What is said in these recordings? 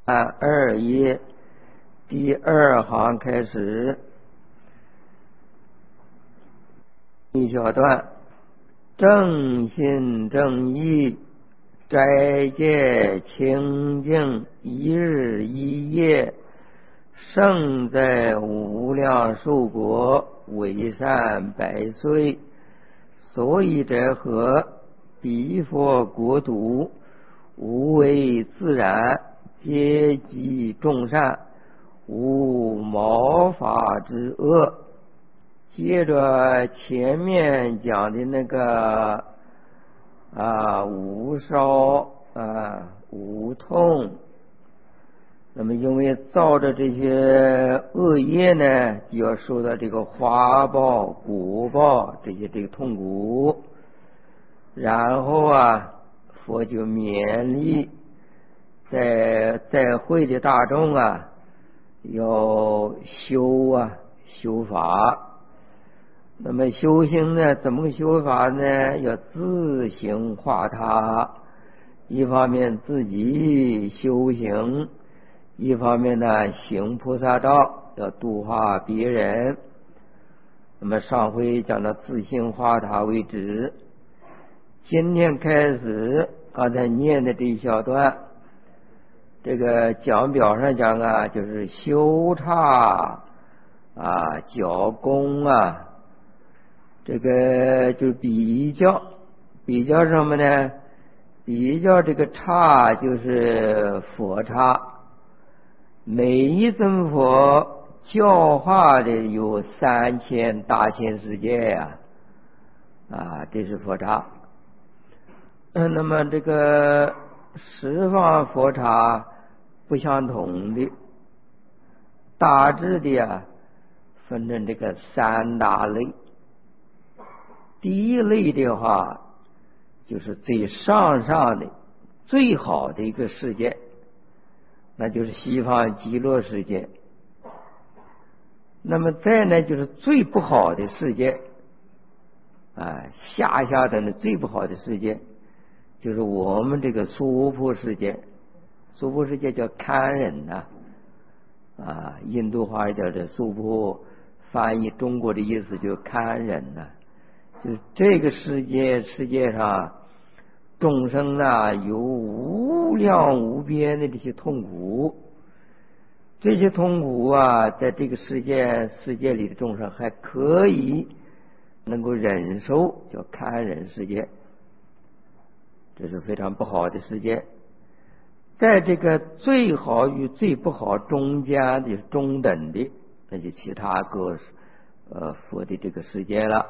按2页第2行开始，一小段：正心正义，斋戒清净，一日一夜，胜在无量寿国，为善百岁。所以者何？彼佛国土，无为自然，皆集众善，无毛发之恶。接着前面讲的那个无烧无痛，那么因为造着这些恶业呢，就要受到这个花报果报这个痛苦。然后佛就勉励在会的大众要修法。那么修行呢，怎么个修法呢？要自行化他，一方面自己修行，一方面呢行菩萨道，要度化别人。那么上回讲到自行化他为止，今天开始刚才念的这一小段，这个讲表上讲就是修刹教功这个就是比较什么呢？比较这个刹就是佛刹，每一尊佛教化的有3000大千世界这是佛刹。那么这个十方佛刹不相同的，大致的分成这个3大类。第一类的话，就是最上的最好的一个世界，那就是西方极乐世界。那么再呢，就是最不好的世界下等的最不好的世界，就是我们这个娑婆世界。娑婆世界叫堪忍印度话叫这娑婆，翻译中国的意思就堪忍就是这个世界上众生有无量无边的这些痛苦，这些痛苦在这个世界里的众生还可以能够忍受，叫堪忍世界。这是非常不好的世界。在这个最好与最不好中间的中等的，那就其他各佛的这个世界了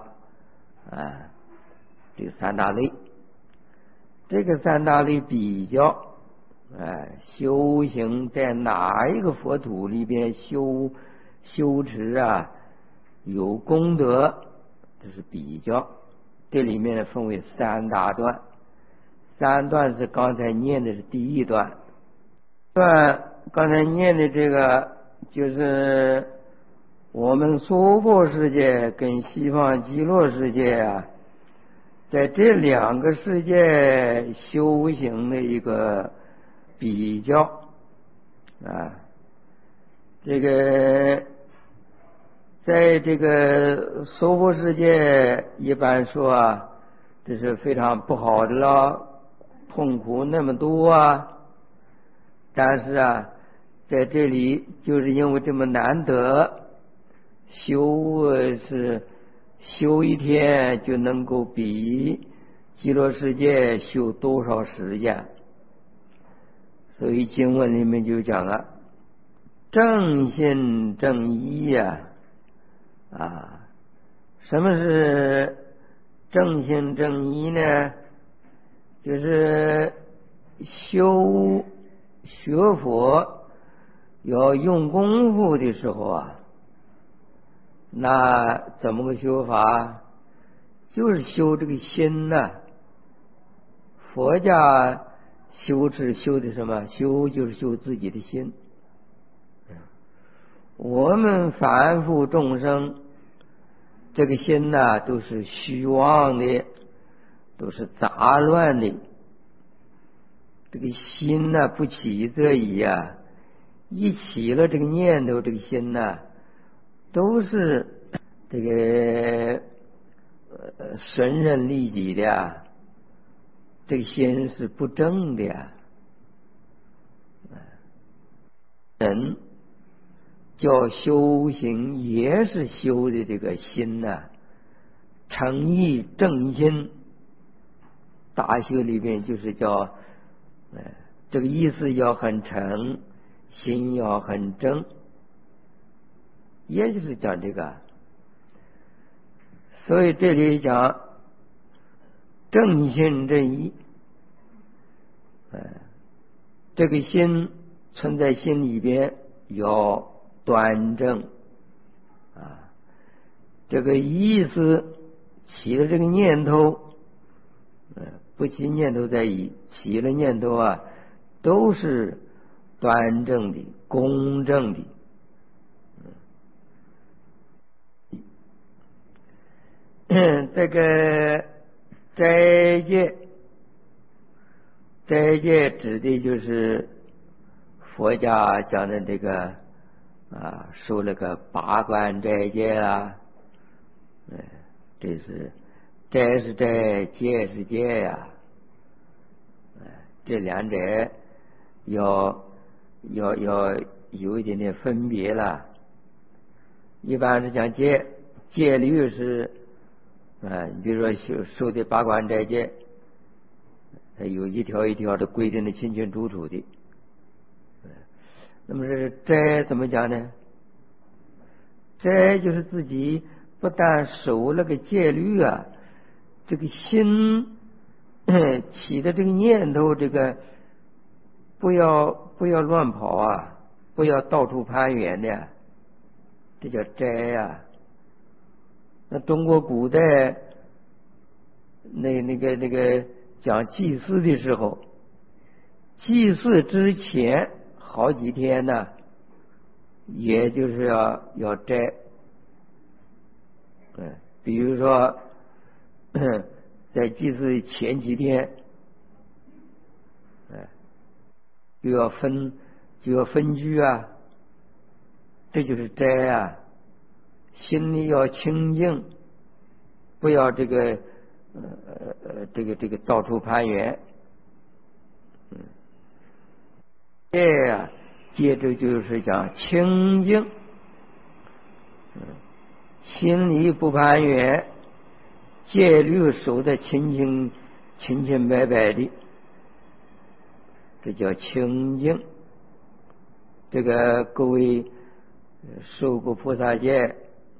这个3大类。这个3大类比较修行在哪一个佛土里边修持有功德，这是比较。这里面分为3大段，3段是刚才念的是第一段。刚才念的这个就是我们娑婆世界跟西方极乐世界在这2个世界修行的一个比较这个在这个娑婆世界一般说这是非常不好的了，痛苦那么多但是在这里就是因为这么难得，是修一天就能够比极乐世界修多少时间。所以经文里面就讲正心正义什么是正心正义呢？就是学佛要用功夫的时候那怎么个修法？就是修这个心佛家修持修的什么？就是修自己的心。我们凡夫众生这个心都是虚妄的，都是杂乱的。这个心不起则已一起了这个念头，这个心呢，都是这个损人利己的呀，这个心是不正的呀。人叫修行，也是修的这个心呢，诚意正心。大学里边就是叫这个意思要很诚，心要很正，也就是讲这个。所以这里讲正心正意，这个心存在心里边要端正啊，这个意思起了这个念头，不起念头在意，起了念头啊，都是端正的、公正的。这个斋戒，斋戒指的就是佛家讲的这个受了个八关斋戒啊，这是斋是斋，戒是戒呀，这两者要有一点点分别了。一般是讲戒律是你比如说受的八关斋戒，它有一条一条的规定的清清楚楚的。那么这斋怎么讲呢？斋就是自己不但守那个戒律啊，这个心起的这个念头，这个不要乱跑啊，不要到处攀缘的，这叫斋呀。那中国古代那个讲祭祀的时候，祭祀之前好几天呢，也就是要斋。比如说在祭祀前几天，就要分居啊，这就是斋啊。心里要清净，不要这个到处攀缘。戒啊，接着就是讲清净，心里不攀缘，戒律守得清白白的，这叫清净。这个各位受过菩萨戒，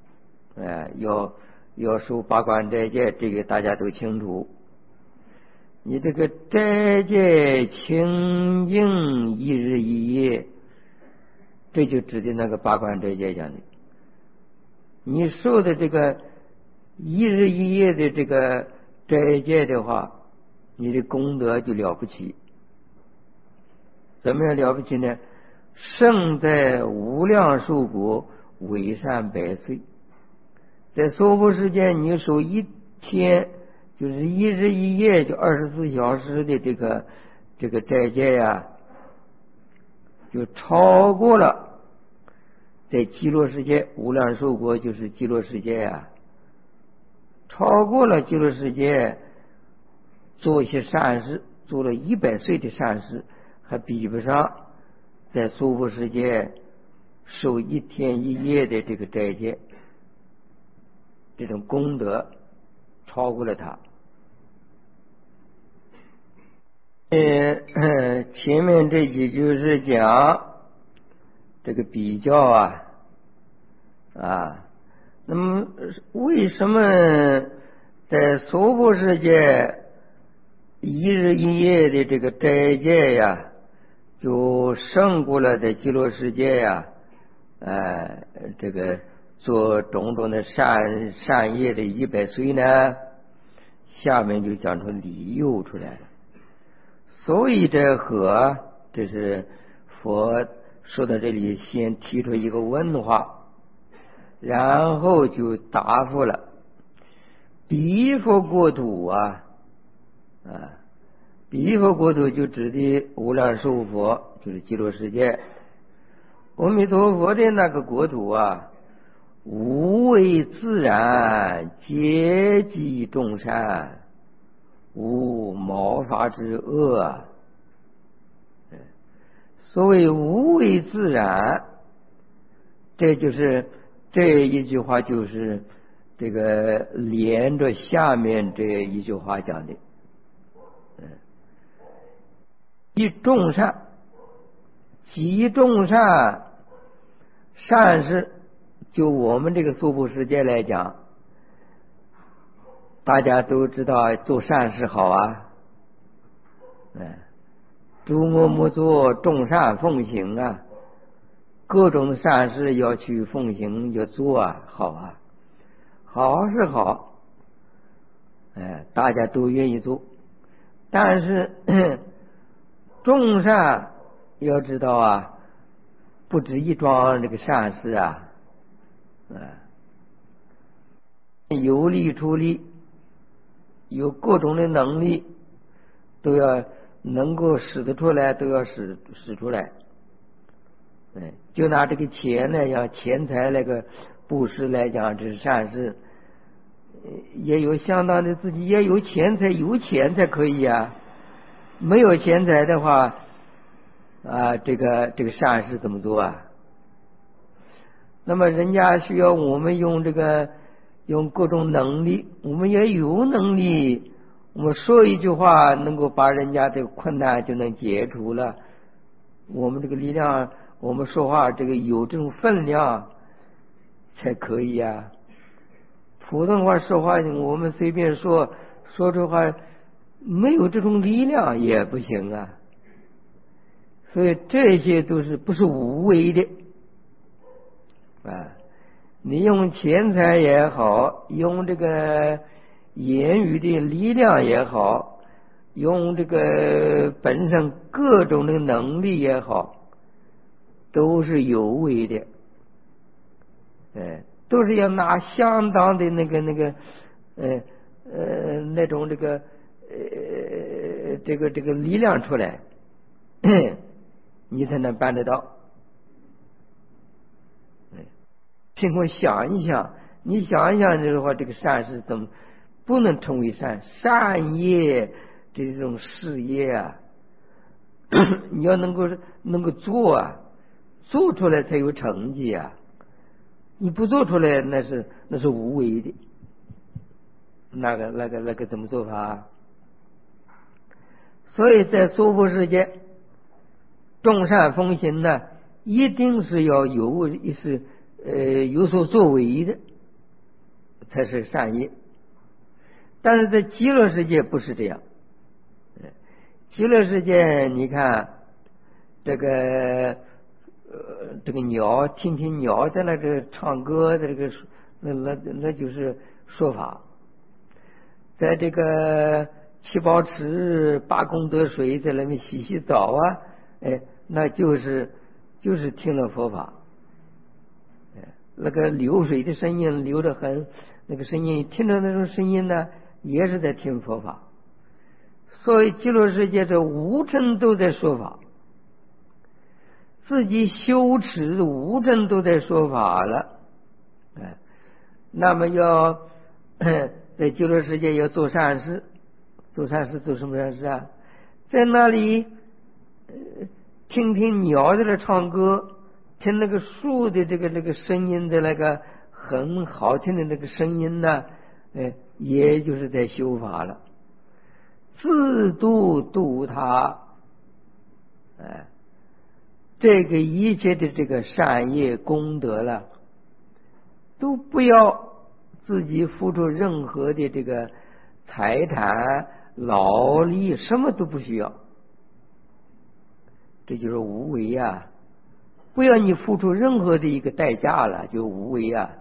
要受八关斋戒，这个大家都清楚。你这个斋戒清净一日一夜，这就指的那个八关斋戒讲的。你受的这个一日一夜的这个斋戒的话，你的功德就了不起。怎么样了不起呢？胜在无量寿国，为善百岁。在娑婆世界，你守一天，就是一日一夜，就24小时的这个斋戒呀，就超过了在极乐世界，无量寿国就是极乐世界呀，超过了极乐世界，做一些善事，做了100岁的善事，还比不上在娑婆世界守一天一夜的这个斋戒，这种功德超过了他。前面这几句是讲这个比较那么为什么在娑婆世界一日一夜的这个斋戒呀，就胜过了在极乐世界呀，这个做种种的善业的100岁呢？下面就讲出理由出来了。所以这是佛说到这里，先提出一个问话，然后就答复了。彼佛国土彼佛国土就指的无量寿佛，就是极乐世界。 阿弥陀佛的那个国土啊，无为自然，皆济众善，无毛发之恶啊。所谓无为自然，这就是这一句话，就是这个连着下面这一句话讲的。积众善，积众善，善事，就我们这个娑婆世界来讲，大家都知道做善事好啊，诸恶莫作，众善奉行啊，各种的善事要去奉行，要做啊，好啊，好是好，大家都愿意做，但是众善要知道啊，不止一桩这个善事啊，有力出力，有各种的能力，都要能够使得出来，都要使出来。就拿这个钱来讲，钱财那个布施来讲，这是善事，也有相当的自己也有钱财，有钱才可以啊。没有钱财的话啊，这个善事怎么做啊？那么人家需要我们用各种能力，我们也有能力，我们说一句话能够把人家这个困难就能解除了。我们这个力量，我们说话这个有这种分量才可以啊。普通话说话，我们随便说出话，没有这种力量也不行啊。所以这些都是不是无为的啊。你用钱财也好，用这个言语的力量也好，用这个本身各种的能力也好，都是有为的，都是要拿相当的那种这个力量出来，你才能办得到。请我想一想，你想一想的话，这个善事怎么不能成为善业这种事业啊？你要能够做啊，做出来才有成绩啊。你不做出来，那是无为的。那个怎么做法？所以在娑婆世界，众善奉行呢，一定是要有所作为的，才是善业。但是在极乐世界不是这样。极乐世界，你看这个鸟，听听鸟在那个唱歌的这个，那就是说法。在这个七宝池八功德水在那边洗澡啊，那就是听了佛法。那个流水的声音流得很，那个声音听着那种声音呢，也是在听佛法。所以极乐世界这无尘都在说法，自己修持无尘都在说法了。那么要在极乐世界要做善事，做什么善事啊？在那里听听鸟在那唱歌，听那个树的这个声音的那个很好听的那个声音呢，也就是在修法了，自度他，这个一切的这个善业功德了，都不要自己付出任何的这个财产劳力，什么都不需要，这就是无为啊。不要你付出任何的一个代价了，就无为啊。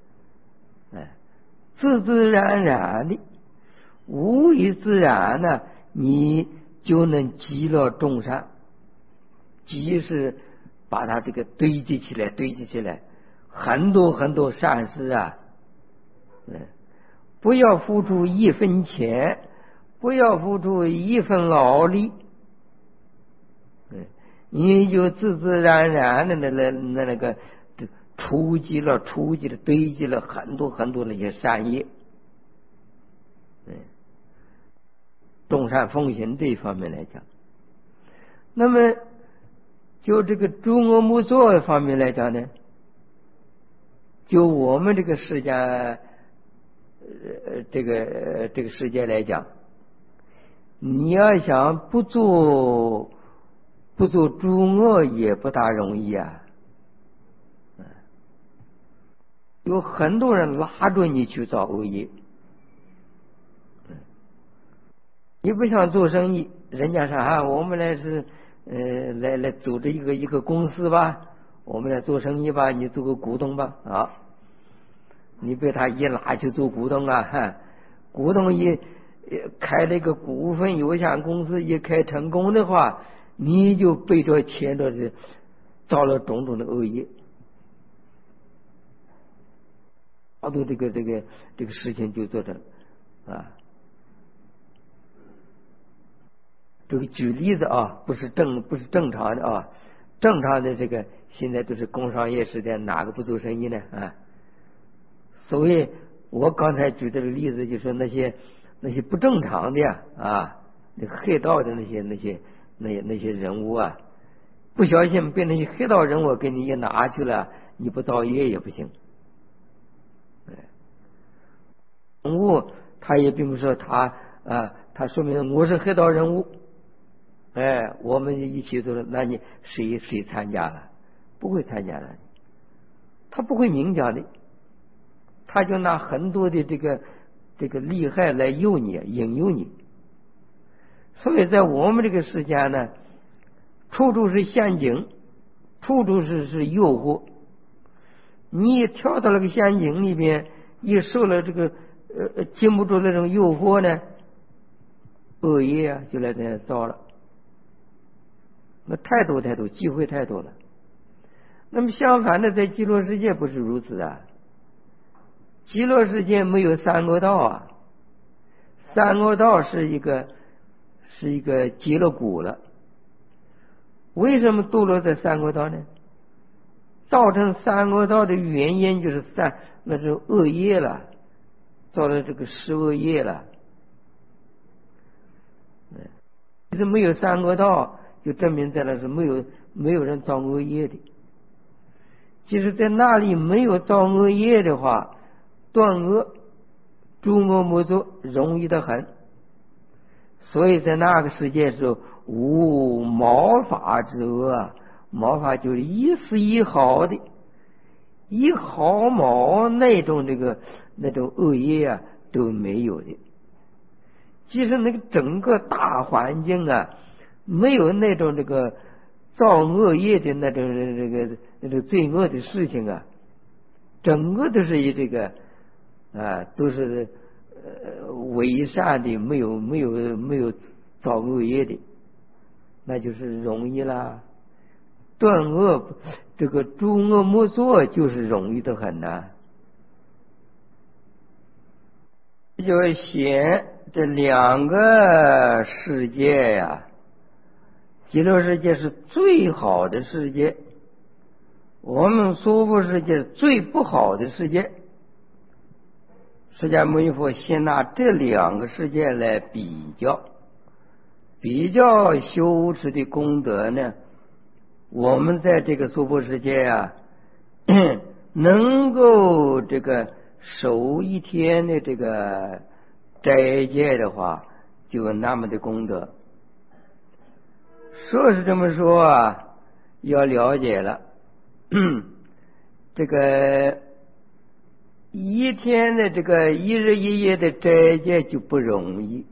自自然然的，无为自然呢，你就能积了众善。积是把它这个堆积起来，很多善事啊。不要付出一分钱，不要付出一分劳力。 你就自自然然的那个储积了堆积了很多很多那些善业。众善奉行这一方面来讲，那么就这个诸恶莫作方面来讲呢，就我们这个世界这个世界来讲，你要想不做诸恶也不大容易啊。有很多人拉着你去造恶业。你不想做生意，人家说啊，我们来是来组织一个公司吧，我们来做生意吧，你做个股东吧啊。你被他一拉去做股东啊，股东一开了一个股份有限公司，一开成功的话，你就被这牵着的造了种种的恶业。好多这个事情就做成啊。这个举例子啊，不是正常的啊，正常的这个现在都是工商业时代，哪个不做生意呢啊？所以我刚才举这个例子，就说那些不正常的呀啊，那黑道的那些人物啊，不小心被那些黑道人物给你也拿去了，你不造业也不行。人物他也并不是他说明我是黑道人物。我们一起做了，那你谁参加了？不会参加的，他不会明讲的，他就拿很多的这个利害来诱你，引诱你。所以在我们这个世界呢，处处是陷阱，处处是诱惑。你一跳到那个陷阱里边，一受了这个禁不住那种诱惑呢，恶业啊就来这造了。那太多机会太多了。那么相反的，在极乐世界不是如此啊。极乐世界没有三恶道啊，三恶道是一个极乐谷了。为什么堕落在三恶道呢？造成三恶道的原因就是那是恶业了，造了这个十恶业了。其实没有三恶道，就证明在那是没有人造恶业的。即使在那里没有造恶业的话，断恶诸恶莫作容易得很。所以在那个世界是无毛发之恶，毛发就是一丝一毫的，一毫毛那种恶业啊都没有的。即使那个整个大环境啊，没有那种这个造恶业的那种罪恶的事情啊，整个都是以这个都是为善的，没有造恶业的，那就是容易啦。断恶这个诸恶莫作就是容易的很呐。就是显这两个世界呀，极乐世界是最好的世界，我们娑婆世界是最不好的世界。释迦牟尼佛先拿这两个世界来比较修持的功德呢，我们在这个娑婆世界啊，能够这个守一天的这个斋戒的话，就有那么的功德。说是这么说啊，要了解了，这个一天的这个一日一夜的斋戒就不容易。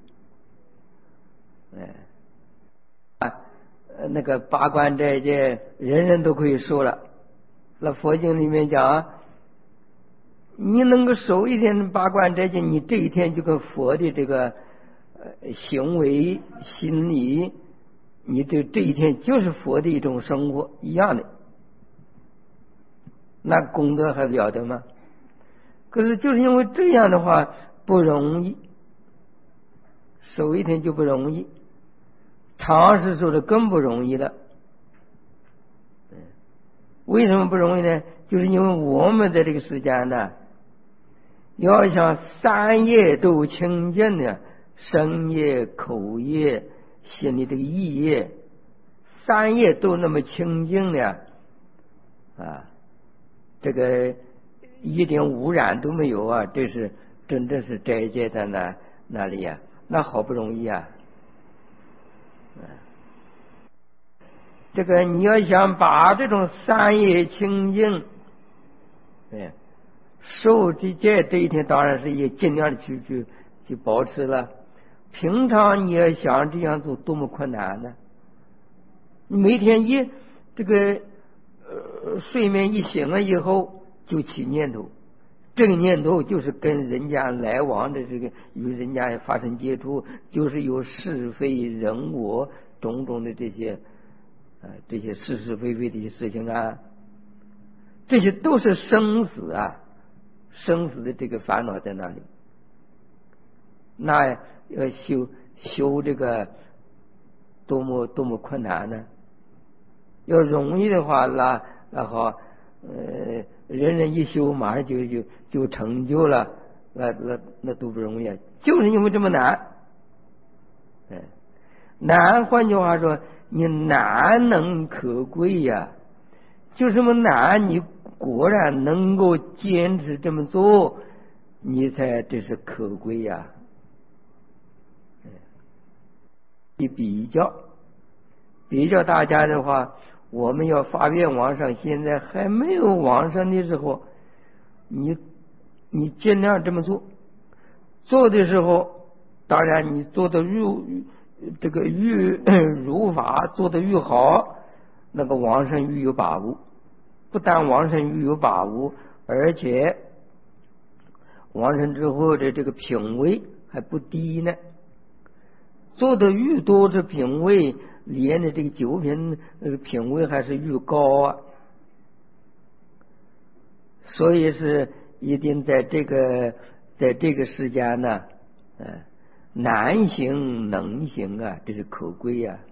那个八关斋戒人人都可以受了。那佛经里面讲，你能够守一天的八关斋戒，你这一天就跟佛的这个行为心理，你这一天就是佛的一种生活一样的，那功德还了得吗？可是就是因为这样的话不容易，守一天就不容易，长时守的更不容易了。 为什么不容易呢？就是因为我们在这个世间呢，要想三业都清净呢，身业、口业、心里这个意业，三业都那么清净呢，这个一点污染都没有啊，这是真正是斋戒在那里呀，那好不容易啊。这个你要想把这种三业清净，受这戒这一天当然是也尽量的去保持了。平常你要想这样做多么困难呢？你每天这个睡眠一醒了以后就起念头，这个念头就是跟人家来往的这个与人家发生接触，就是有是非人我种种的这些是是非非的一些事情啊，这些都是生死啊，生死的这个烦恼在那里。那要修这个多么困难呢？要容易的话，那好，人人一修马上就成就了，那都不容易，就是因为这么难。难，换句话说，你难能可贵呀，就这么难，你果然能够坚持这么做，你才这是可贵呀。比较大家的话，我们要发愿往生，现在还没有往生的时候，你尽量这么做。做的时候，当然你做的如法做的越好，那个往生越有把握。不但往生越有把握，而且往生之后的这个品位还不低呢。做的越多，这品位连的这个九品品位还是越高啊。所以是一定在这个世间呢，难行能行啊，这是可贵啊。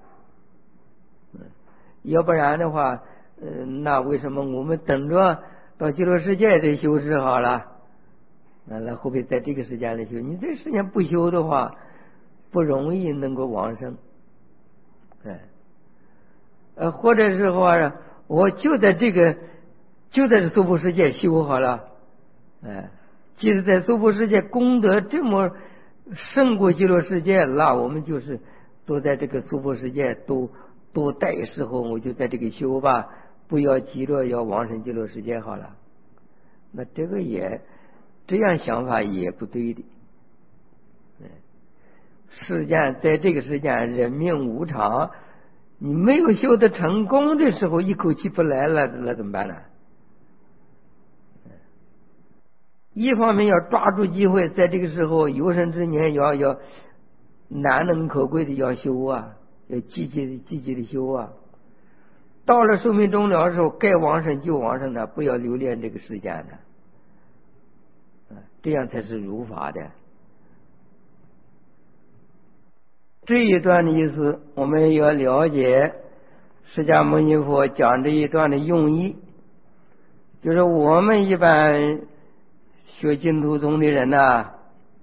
要不然的话，那为什么我们等着到极乐世界再修持好了？那后边在这个时间里修，你这时间不修的话，不容易能够往生。或者是话，我就在娑婆世界修好了，即使在娑婆世界功德这么胜过极乐世界，那我们就是都在这个娑婆世界多待时候，我就在这个修吧，不要急着要往生极乐世界好了。那这个这样想法也不对的。世间在这个世间人命无常，你没有修得成功的时候，一口气不来了，那怎么办呢？一方面要抓住机会，在这个时候有生之年要难能可贵的要修啊，要积极的修啊。到了寿命终了的时候，该往生就往生的，不要留恋这个世间的，这样才是如法的。这一段的意思，我们要了解释迦牟尼佛讲这一段的用意，就是我们一般学净土宗的人呢，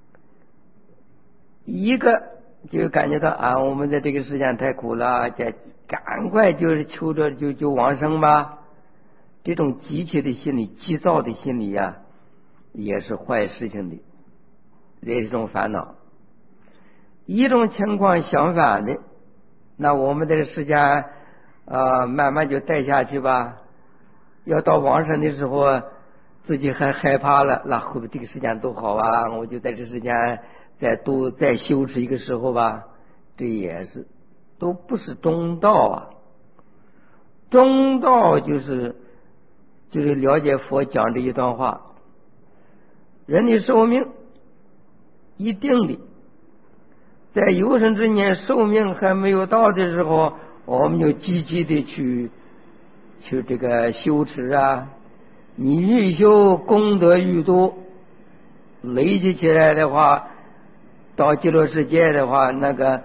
一个就感觉到我们在这个世间太苦了，赶快就是求着就往生吧。这种急切的心理、急躁的心理呀，也是坏事情的，也是一种烦恼。一种情况相反的，那我们这个世间慢慢就带下去吧。要到往生的时候，自己还害怕了，那后面这个时间多好啊！我就在这时间再修持一个时候吧。这也是都不是中道啊。中道就是了解佛讲这一段话，人的寿命一定的。在有生之年寿命还没有到的时候，我们就积极的去这个修持啊。你越修功德越多，累积起来的话，到极乐世界的话，那个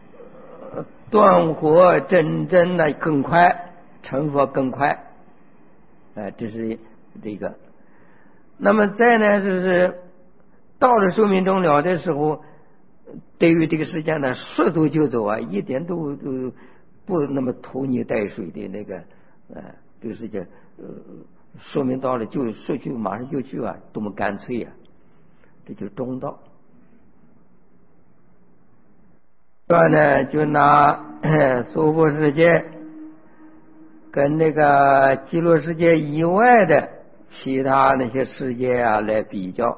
断火真的更快，成佛更快。 这是这个。那么再呢，就是到了寿命终了的时候，对于这个世界呢，说走就走啊，一点都不那么拖泥带水的那个，这个世界，寿命到了就说去马上就去啊，多么干脆啊，这就是中道。这呢，就拿娑婆世界跟那个极乐世界以外的其他那些世界啊来比较。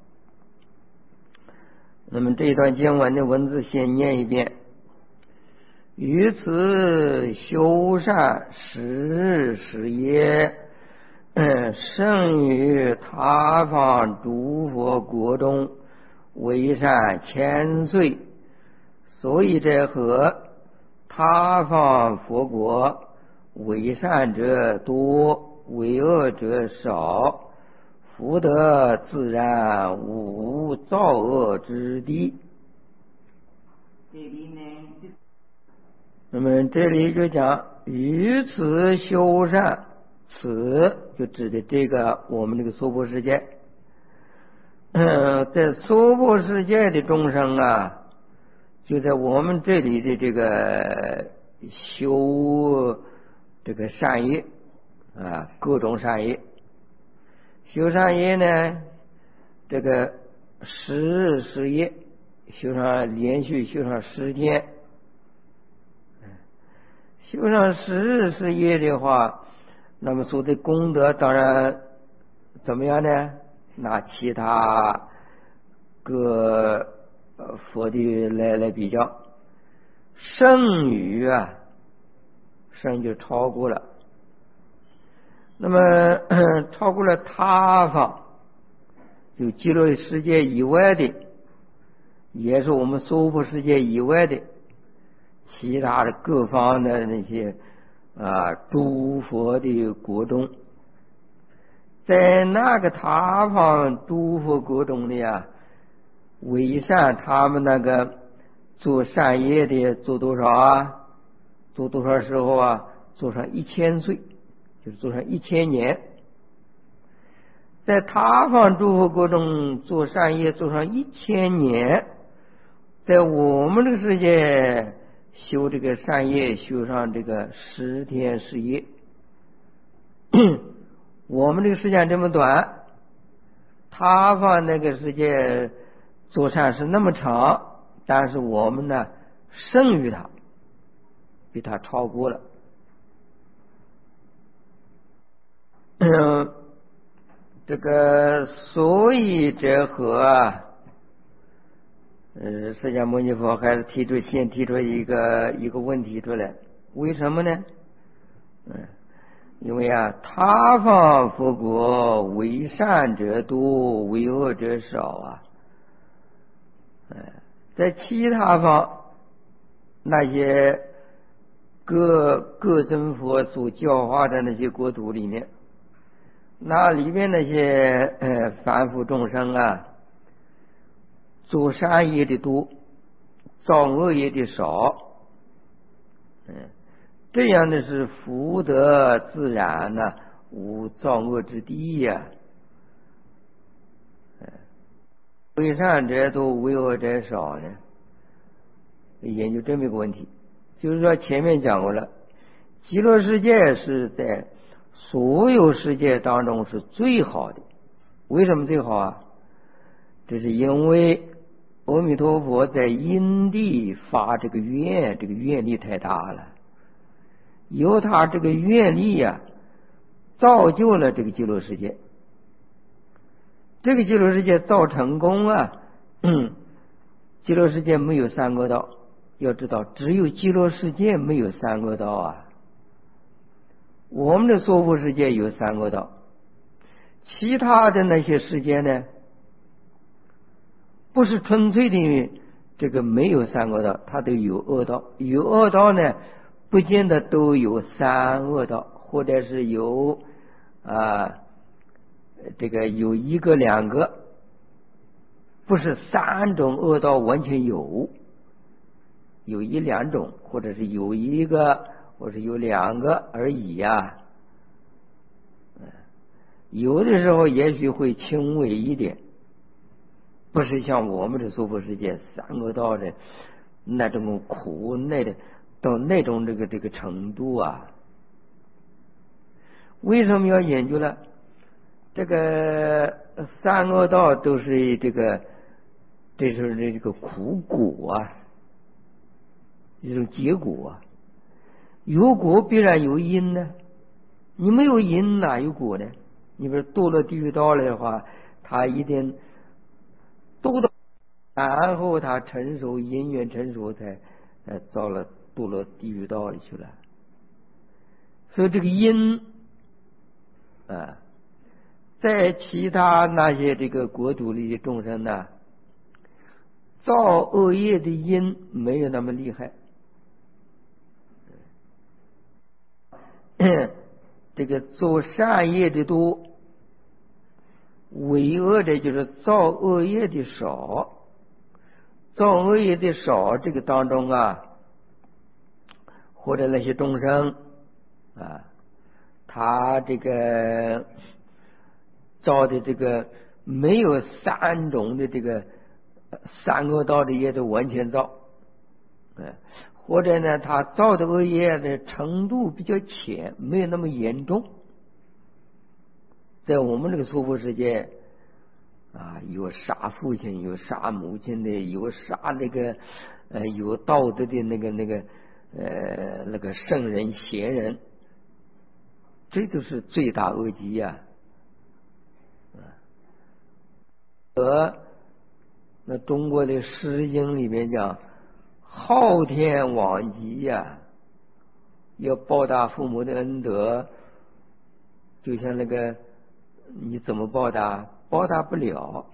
那么这一段经文的文字先念一遍：于此修善十时也，胜于他方诸佛国中为善千岁。所以者何？他方佛国为善者多，为恶者少，福德自然无造恶之地。那么这里就讲于此修善，此就指的这个我们这个娑婆世界。在娑婆世界的众生啊，就在我们这里的这个修这个善业啊，各种善业。修善业呢，这个十业修上，连续修上10天。修上十业的话，那么说的功德当然怎么样呢？拿其他各佛的来比较，胜于啊，胜就超过了。那么超过了他方，就极乐世界以外的，也是我们娑婆世界以外的其他的各方的那些诸佛的国中，在那个他方诸佛国中的呀，为善他们那个做善业的做多少啊？做多少时候啊？做上1000岁，就是做上1000年。在他方诸佛国中做善业做上1000年，在我们这个世界修这个善业修上这个10天10夜。我们这个时间这么短，他方那个世界做善是那么长，但是我们呢胜于他，比他超过了。这个所以者何啊？释迦牟尼佛还是先提出一个问题出来，为什么呢？因为啊，他方佛国为善者多，为恶者少啊。在其他方那些各尊佛所教化的那些国土里面，那里面那些凡夫众生啊，做善业的多，造恶业的少。这样的是福德自然呢，无造恶之地呀。为善者多，为恶者少呢？研究这么一个问题，就是说前面讲过了，极乐世界是在所有世界当中是最好的。为什么最好啊？这是因为阿弥陀佛在因地发这个愿，这个愿力太大了，由他这个愿力呀，造就了这个极乐世界。这个极乐世界造成功啊，极乐世界没有三恶道，要知道只有极乐世界没有三恶道啊。我们的娑婆世界有三恶道，其他的那些世界呢，不是纯粹的这个没有三恶道，它都有恶道。有恶道呢，不见得都有三恶道，或者是有这个有1个2个，不是3种恶道完全有1、2种，或者是有1个，或者有2个而已呀。 有的时候也许会轻微一点，不是像我们的娑婆世界三恶道的那种苦到那种这个程度啊。为什么要研究了？这个三恶道都是这是这个苦果啊，这种结果啊。有果必然有因呢，你没有因哪有果呢？你比如堕落地狱道了的话，他一定堕到，然后他成熟因缘成熟才堕落地狱道里去了。所以这个因啊，在其他那些这个国土里的众生呢，造恶业的因没有那么厉害。这个做善业的多，为恶的就是造恶业的少。造恶业的少，这个当中啊，或者那些众生啊，他这个造的这个没有三种的这个三恶道的业都完全造，或者呢，他造的恶业的程度比较浅，没有那么严重。在我们这个娑婆世界啊，有杀父亲，有杀母亲的，有杀那个有道德的那个圣人贤人，这都是罪大恶极呀。那中国的诗经里面讲昊天罔极呀，要报答父母的恩德，就像那个你怎么报答？报答不了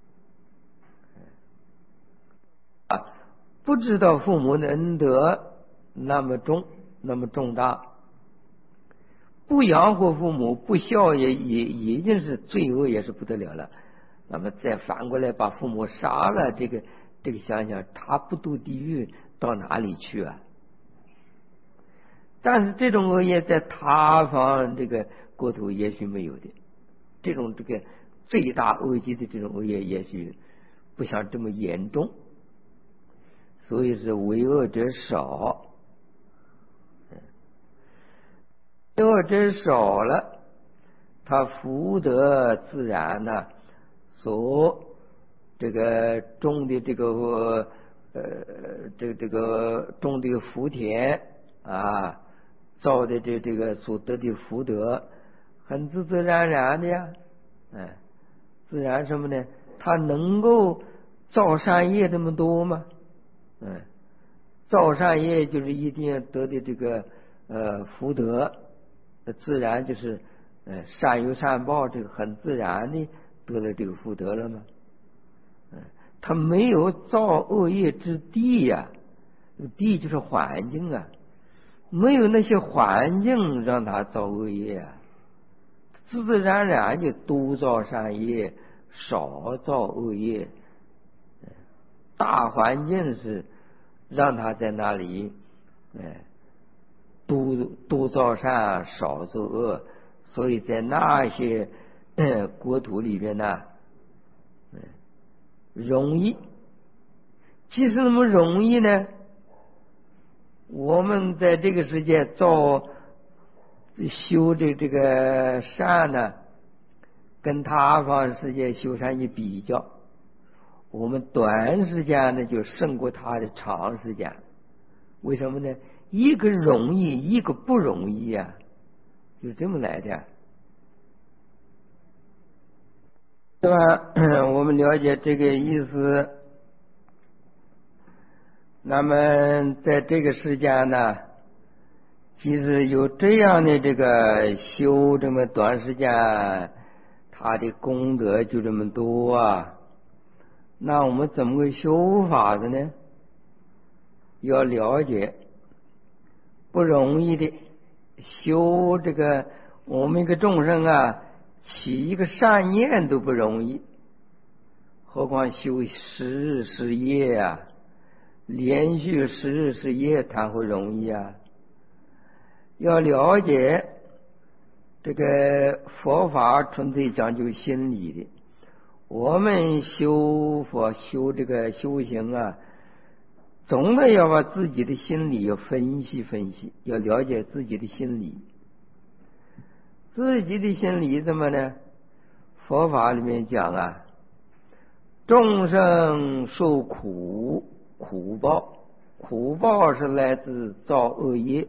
啊！不知道父母的恩德那么重大，不养活父母，不孝也已经是罪恶，也是不得了了。那么再反过来把父母杀了，这个想想，他不堕地狱到哪里去啊？但是这种恶业在他方这个国土也许没有的，这个罪大恶极的这种恶业也许不像这么严重，所以是为恶者少。为恶者少了，他福德自然呢，所这个种的这个种的福田啊，造的这个所得的福德，很自自然然的呀，自然什么呢？他能够造善业这么多吗？造善业就是一定要得的这个福德，自然就是善有善报，这个很自然的得了这个福德了吗？他没有造恶业之地呀，地就是环境啊，没有那些环境让他造恶业啊，自自然然就多造善业，少造恶业。大环境是让他在那里多造善，少作恶，所以在那些国土里边呢，容易。其实那么容易呢，我们在这个世界修这个善呢，跟他方世界修善一比较，我们短时间呢就胜过他的长时间。为什么呢？一个容易，一个不容易啊，就这么来的，对吧？我们了解这个意思。那么在这个世间呢，其实有这样的这个修这么短时间，他的功德就这么多啊。那我们怎么个修法的呢？要了解，不容易的。修这个我们一个众生啊，起一个善念都不容易，何况修10日10夜啊，连续10日10夜谈会容易啊？要了解这个佛法纯粹讲究心理的，我们修佛修这个修行啊，总的要把自己的心理要分析分析，要了解自己的心理。自己的心理怎么呢？佛法里面讲啊，众生受苦，苦报，苦报是来自造恶业，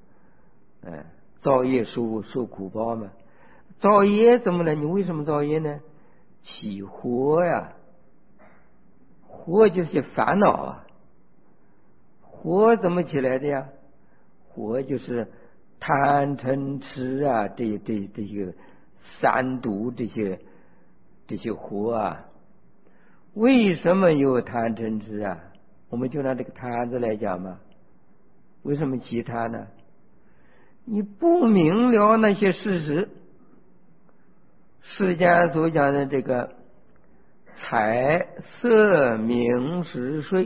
造业受苦报嘛。造业怎么了？你为什么造业呢？起惑呀，惑就是烦恼啊。惑怎么起来的呀？惑就是贪嗔痴啊，这些三毒，这些惑啊。为什么有贪嗔痴啊？我们就拿这个贪字来讲嘛。为什么起贪呢？你不明了那些事实，世间所讲的这个财色名食睡，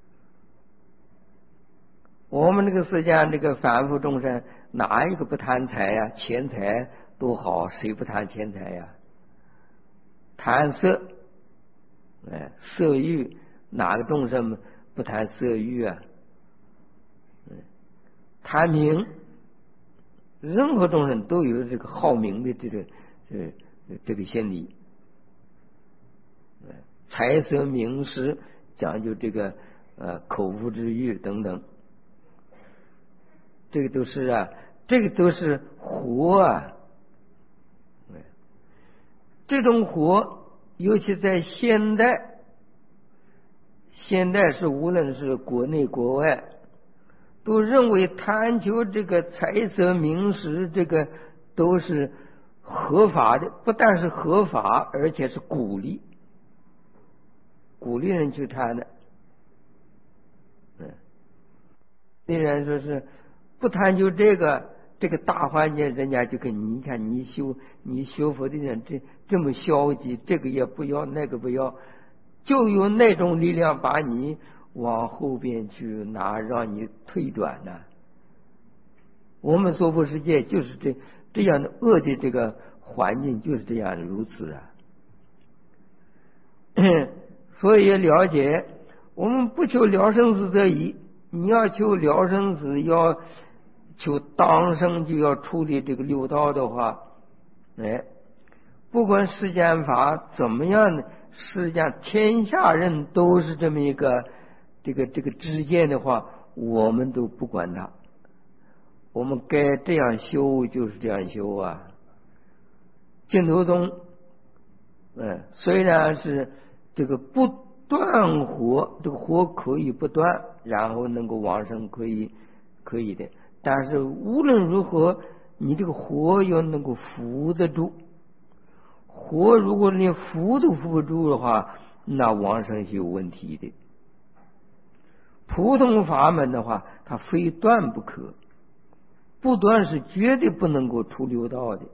我们这个世间这个凡夫众生，哪一个不贪财呀？钱财多好，谁不贪钱财呀？贪色，色欲，哪个众生不贪色欲啊？贪名，任何众生都有这个好名的这个心理。财色名食讲究这个口腹之欲等等，这个都是惑啊。这种惑，尤其在现代是无论是国内国外，都认为贪求这个财色名食，这个都是合法的，不但是合法，而且是鼓励人去贪的。虽然说是不贪求这个大环境，人家就跟你看你修佛的人这么消极，这个也不要，那个不要，就有那种力量把你往后边去拿，让你退转呢。我们娑婆世界就是这样的恶的这个环境，就是这样如此啊。所以了解，我们不求了生死得已，你要求了生死，要求当生，就要处理这个六道的话，不管世间法怎么样的，世间天下人都是这么一个这个知见的话，我们都不管它，我们该这样修就是这样修啊。净土宗虽然是这个不断活，这个活可以不断，然后能够往生，可以的，但是无论如何，你这个活要能够扶得住。活如果连扶都扶不住的话，那往生是有问题的。普通法门的话，它非断不可，不断是绝对不能够出六道的。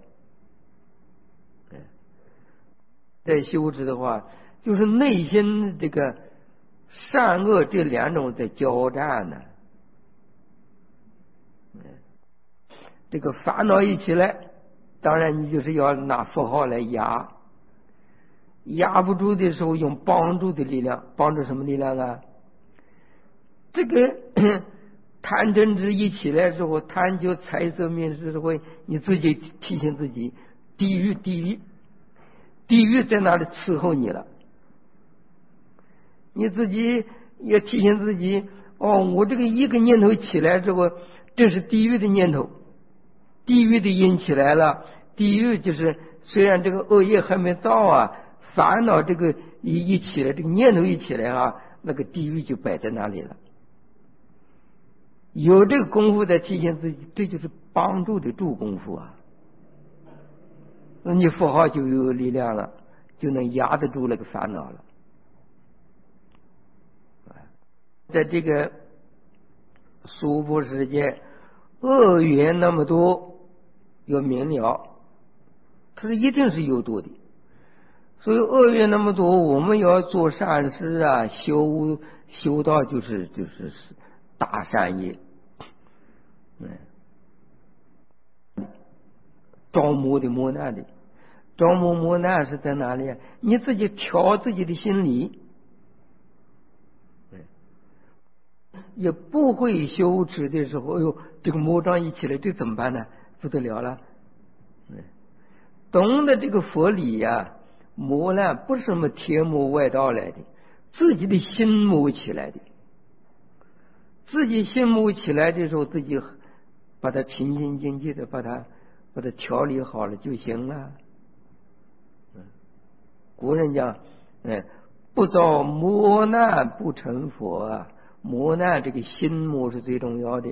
在修持的话，就是内心这个善恶这两种在交战呢。这个烦恼一起来，当然你就是要拿佛号来压不住的时候，用帮助的力量。帮助什么力量啊？这个贪嗔痴一起来之后，贪求财色名食之后，你自己提醒自己，地狱在哪里伺候你了？你自己也提醒自己，我这个一个念头起来之后，这是地狱的念头，地狱的因起来了。地狱就是虽然这个恶业还没造啊，烦恼这个一起来，这个念头一起来啊，那个地狱就摆在那里了。有这个功夫在提醒自己，这就是帮助的助功夫啊。那你佛号就有力量了，就能压得住那个烦恼了。在这个娑婆世界，恶缘那么多，要明了，它是一定是有多的。所以恶缘那么多，我们要做善事啊，修道就是大善业。 招磨的磨难的。招磨难是在哪里啊？你自己调自己的心理，也不会羞耻的时候，哎呦，这个魔障一起来，这怎么办呢？不得了了。懂得这个佛理呀，磨难不是什么天魔外道来的，自己的心磨起来的。自己心磨起来的时候，自己把它平心静气的把它调理好了就行了。古人讲，不遭磨难不成佛啊！磨难这个心磨是最重要的。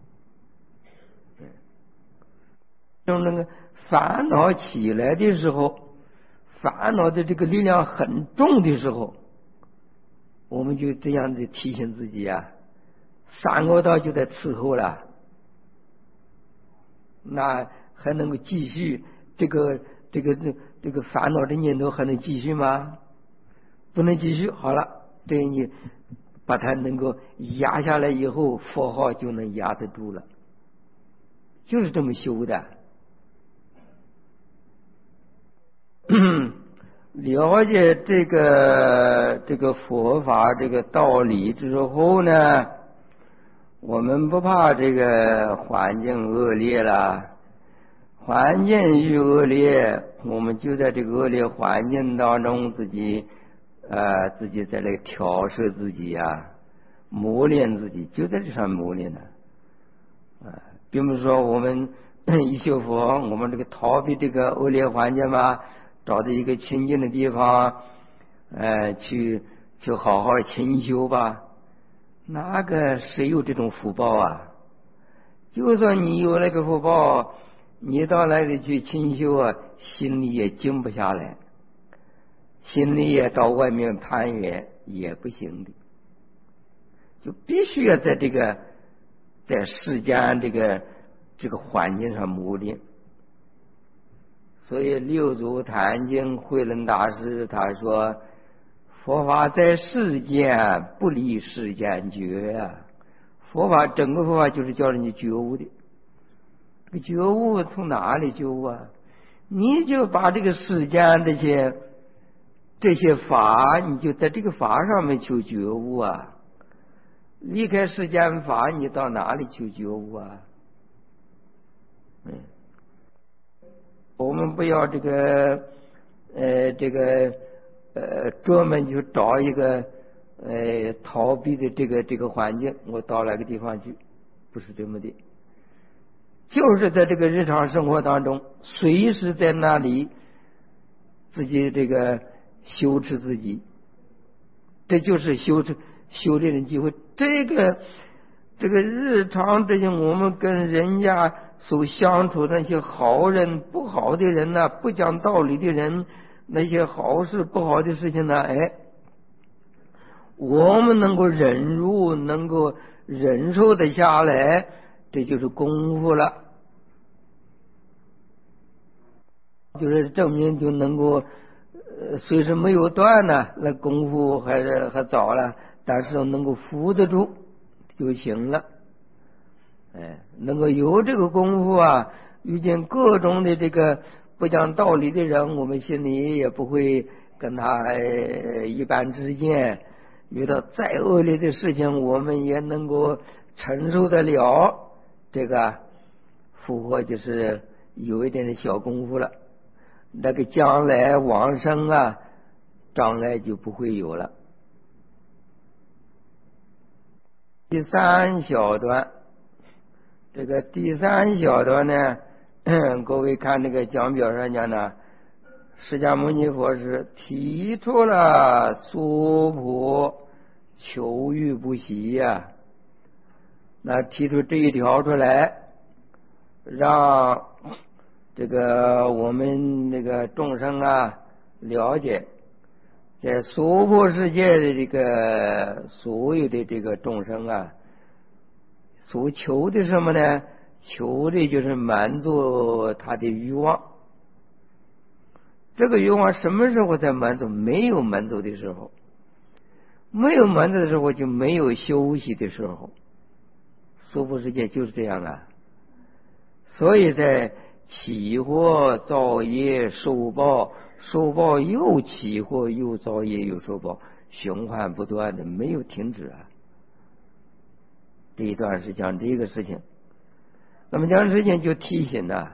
用那个烦恼起来的时候，烦恼的这个力量很重的时候，我们就这样的提醒自己啊，三恶道就在伺候了，那还能够继续这个烦恼的念头还能继续吗？不能继续。好了，对你把它能够压下来以后，佛号就能压得住了，就是这么修的。了解这个佛法这个道理之后呢，我们不怕这个环境恶劣了。环境愈恶劣，我们就在这个恶劣环境当中自己在那调摄自己啊，磨练自己，就在这上磨练呢。并不是说我们一修佛，我们这个逃避这个恶劣环境嘛，找到一个清净的地方，去好好清修吧。哪个谁有这种福报啊？就算你有那个福报，你到那里去清修啊，心里也静不下来，心里也到外面攀缘也不行的，就必须要在世间这个环境上磨练。所以六祖坛经慧能大师他说，佛法在世间不离世间觉啊。佛法整个佛法就是叫人家觉悟的。这个觉悟从哪里觉悟啊？你就把这个世间这些法，你就在这个法上面求觉悟啊。离开世间法，你到哪里求觉悟啊？我们不要专门就找一个逃避的这个环境，我到哪个地方去？不是这么的，就是在这个日常生活当中，随时在那里自己修持自己，这就是修炼的机会。这个日常这些我们跟人家所相处的那些好人不好的人呢，不讲道理的人，那些好事不好的事情呢，我们能够忍辱，能够忍受得下来，这就是功夫了。就是证明就能够虽是没有断呢，那功夫还早了，但是能够扶得住就行了。能够有这个功夫啊，遇见各种的这个不讲道理的人，我们心里也不会跟他一般之见。遇到再恶劣的事情，我们也能够承受得了。这个复活就是有一点的小功夫了，那个将来往生啊，障碍就不会有了。第三小段，这个第三小段呢，各位看这个讲表上讲呢，释迦牟尼佛是提出了娑婆求欲不息呀，那提出这一条出来，让这个我们这个众生啊了解，在娑婆世界的这个所有的这个众生啊，所求的什么呢？求的就是满足他的欲望。这个欲望什么时候才满足？没有满足的时候，没有满足的时候就没有休息的时候。娑婆世界就是这样啊。所以在起祸造业受报，受报又起祸又造业又受报，循环不断的，没有停止啊。这一段是讲这个事情。那么讲事情就提醒了，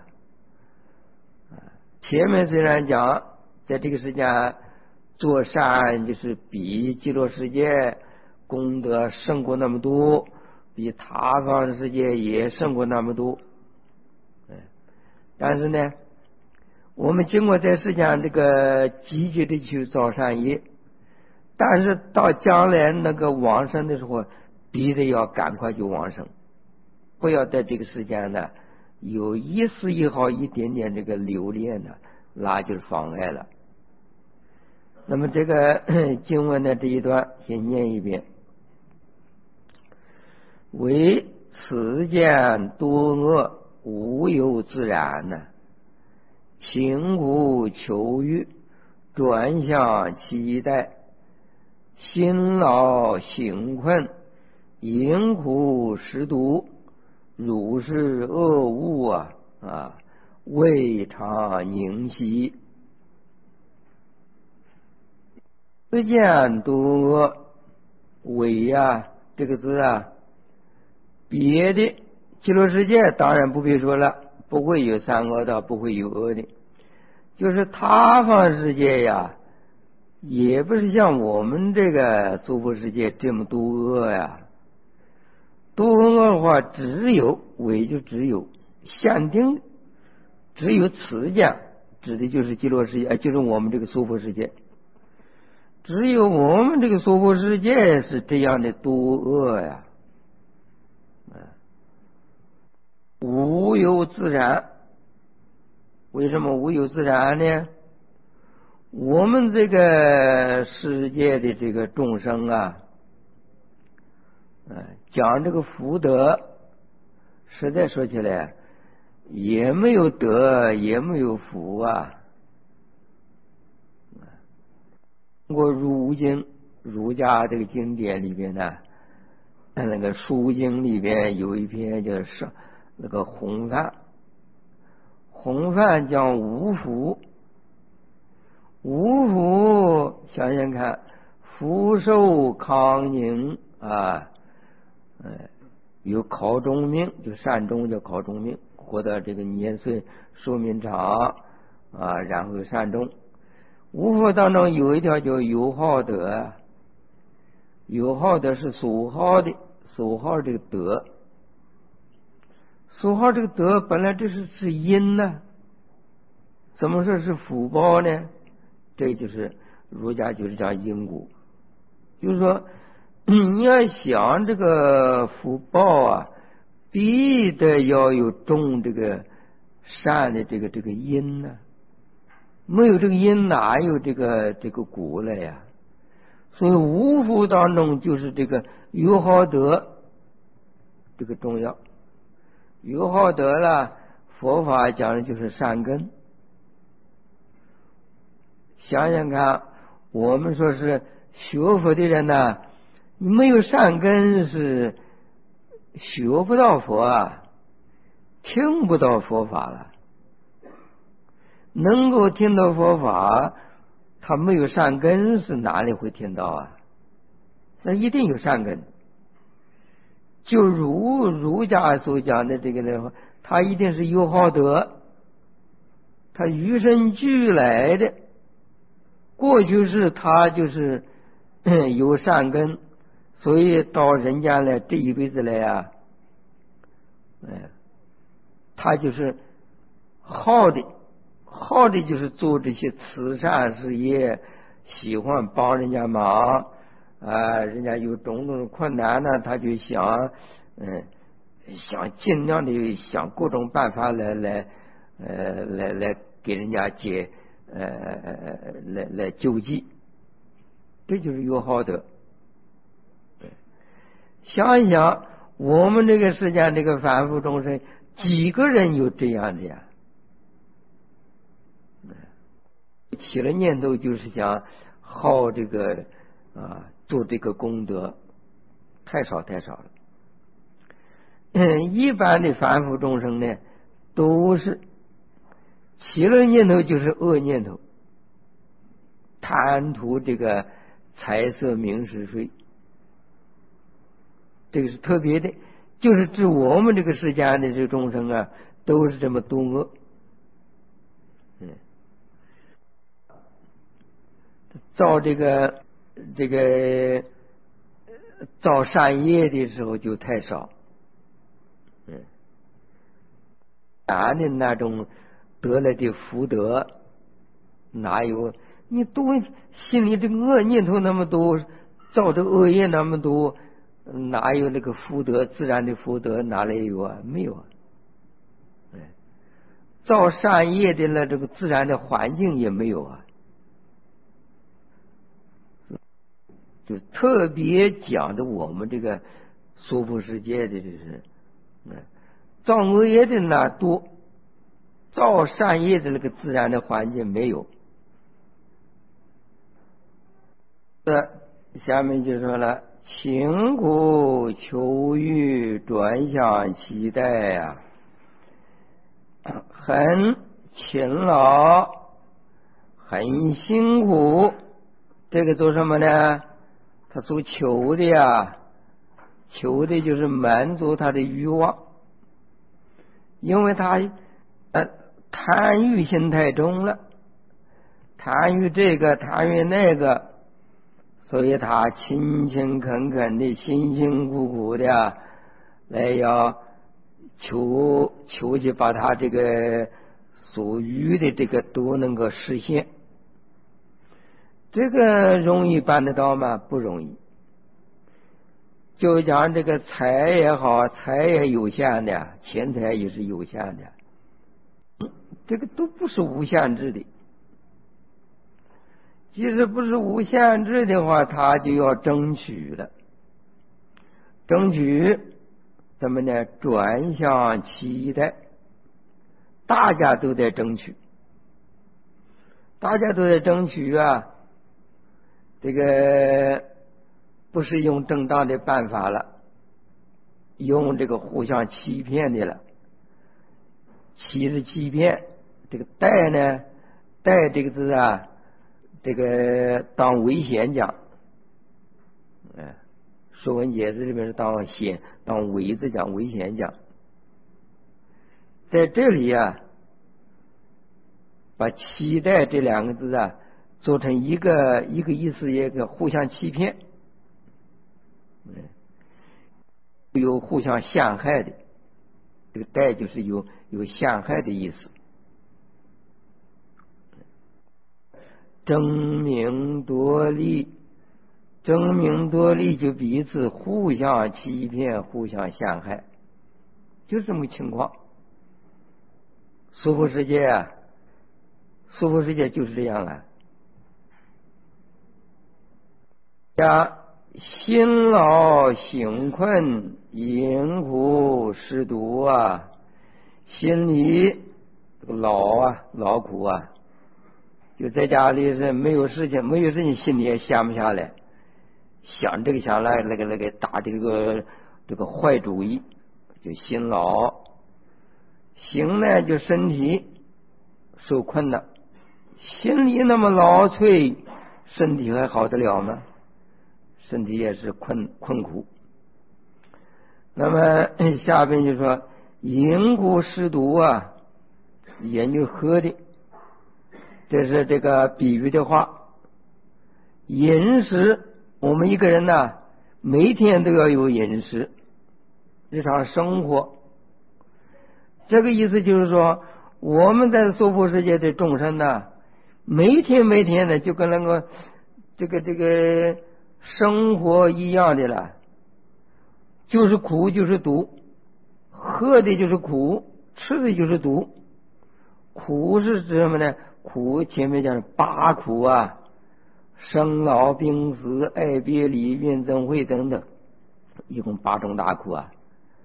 前面虽然讲在这个世界做善，就是比极乐世界功德胜过那么多，比他方世界也胜过那么多。但是呢，我们经过在世界上这个积极的去造善业，但是到将来那个往生的时候，必须要赶快就往生，不要在这个世界呢有一丝一毫一点点这个留恋呢，那就是妨碍了。那么这个经文的这一段先念一遍：为此见多恶，无有自然呢，情无求欲，转向期待，辛劳行困，淫苦食毒，如是恶物未尝宁息。此见多恶，为这个字别的极乐世界当然不必说了，不会有善恶的，不会有恶的。就是他方世界也不是像我们这个娑婆世界这么多恶多恶的话，只有为就只有限定，只有此见，指的就是极乐世界，就是我们这个娑婆世界。只有我们这个娑婆世界是这样的多恶无有自然。为什么无有自然呢？我们这个世界的这个众生讲这个福德，实在说起来也没有德，也没有福通过儒经，儒家这个经典里边呢，那个书经里边有一篇就是那个弘范，弘范讲无福。无福想想看，福寿康宁有考中命，就善终叫考中命，活到这个年岁寿命长然后善终。无福当中有一条叫有好德，有好德是所好的，所好这个德，所好这个德本来这是因怎么说是福报呢？这就是儒家就是讲因果，就是说你要想这个福报必得要有种这个善的这个因没有这个因哪有这个果了所以无福当中就是这个有好德这个重要。有好德了，佛法讲的就是善根。想想看，我们说是学佛的人你没有善根是学不到佛听不到佛法了。能够听到佛法，他没有善根是哪里会听到那一定有善根。就儒家所讲的这个的话，他一定是有好德，他与生俱来的，过去是他就是有善根，所以到人间来这一辈子来他就是好的就是做这些慈善事业，喜欢帮人家忙人家有种种困难他就想尽量的想各种办法来给人家来救济，这就是有好德。想一想我们这个世界这个凡夫众生几个人有这样的起了念头就是想好这个做这个功德，太少了。一般的凡夫众生呢，都是起了念头就是恶念头，贪图这个财色名食睡，这个是特别的，就是指我们这个世间的这个众生啊，都是这么多恶。造这个造善业的时候就太少，咱的那种得来的福德哪有？你多心里这个恶念头那么多，造这恶业那么多，哪有那个福德？自然的福德哪里有啊？没有啊！造善业的那这个自然的环境也没有啊！就特别讲的我们这个娑婆世界的，这是造恶业的那多，造善业的那个自然的环境没有。下面就说了，勤苦求欲，转向期待啊，很勤劳，很辛苦。这个做什么呢？他所求的呀，求的就是满足他的欲望，因为他贪欲心太重了，贪欲这个贪欲那个，所以他勤勤恳恳的辛辛苦苦的来要求去把他这个所欲的这个都能够实现。这个容易办得到吗？不容易。就讲这个财也好，财也有限的，钱财也是有限的，这个都不是无限制的。即使不是无限制的话，他就要争取了。争取怎么呢？转向期待，大家都在争取，大家都在争取啊。这个不是用正当的办法了，用这个互相欺骗的了。欺是欺骗，这个待呢，待这个字啊，这个当危险讲，说文解字里面是当危字讲，危险讲。在这里啊，把期待这两个字啊做成一个意思，一个互相欺骗，有互相陷害的。这个待就是有陷害的意思。争名夺利，争名夺利就彼此互相欺骗，互相陷害，就这么情况。娑婆世界啊，娑婆世界就是这样啊。辛劳行困，饮苦食毒啊，心里劳苦啊，就在家里是没有事情，心里也闲不下来，想这个想那个打这个坏主意，就辛劳。行呢，就身体受困了，心里那么劳瘁，身体还好得了吗？身体也是困苦。那么下边就说饮苦食毒啊，研究喝的，这是这个比喻的话。饮食，我们一个人呢，每天都要有饮食，日常生活。这个意思就是说，我们在娑婆世界的众生呢，每天的就跟那个这个生活一样的了，就是苦就是毒，喝的就是苦，吃的就是毒。苦是指什么呢？苦前面讲八苦啊，生老病死爱别离怨憎会等等，一共8种大苦啊。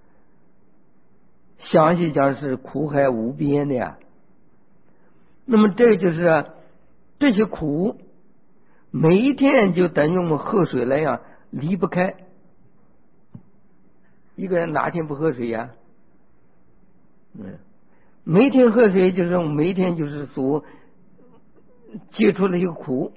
详细讲是苦海无边的呀。那么这就是这些苦每一天就等于我们喝水那样离不开。一个人哪天不喝水呀？ 每天喝水就是每天就是所接触的一个苦。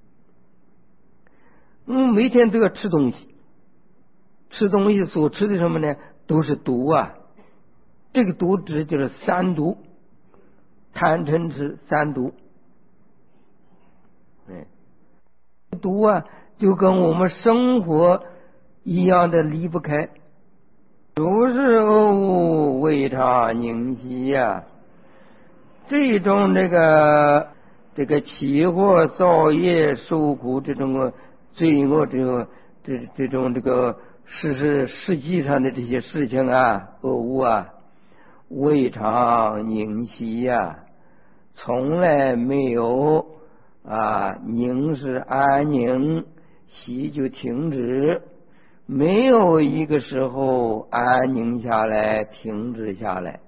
每天都要吃东西，吃东西所吃的什么呢？都是毒啊。这个毒指就是三毒，贪嗔痴三毒。毒啊，就跟我们生活一样的离不开。如是恶物，未尝宁息呀。这种这个起祸造业受苦这种罪恶，这种这个实际上的这些事情啊，恶物啊，未尝宁息呀，从来没有宁是安宁，息就停止，没有一个时候安宁下来，停止下来。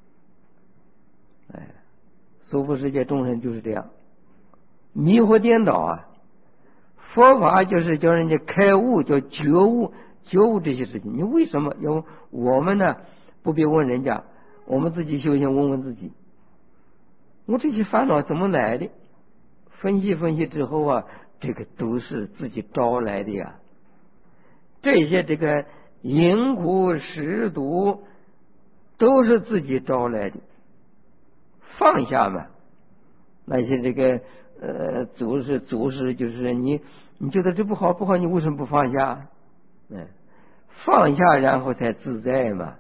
娑婆世界众生就是这样，迷惑颠倒啊。佛法就是叫人家开悟，叫觉悟这些事情。你为什么要我们呢？不必问人家，我们自己修行，问问自己，我这些烦恼怎么来的？分析分析之后啊，这个都是自己招来的呀。这些这个因苦识毒都是自己招来的。放下嘛，那些这个祖师就是你觉得这不好，你为什么不放下？放下然后才自在嘛。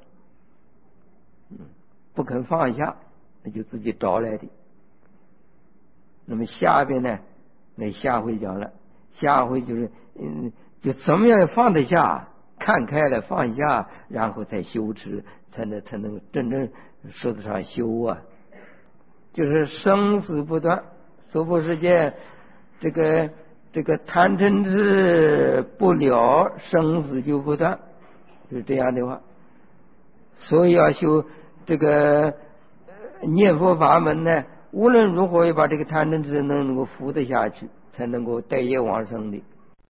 不肯放下，那就自己找来的。那么下边呢，那下回讲了，下回就是就怎么样放得下，看开了放下，然后才修持，才能真正说得上修啊。就是生死不断，娑婆世界这个贪嗔痴不了，生死就不断，就是这样的话。所以要修这个念佛法门呢，无论如何要把这个贪嗔痴能够扶得下去，才能够带业往生的。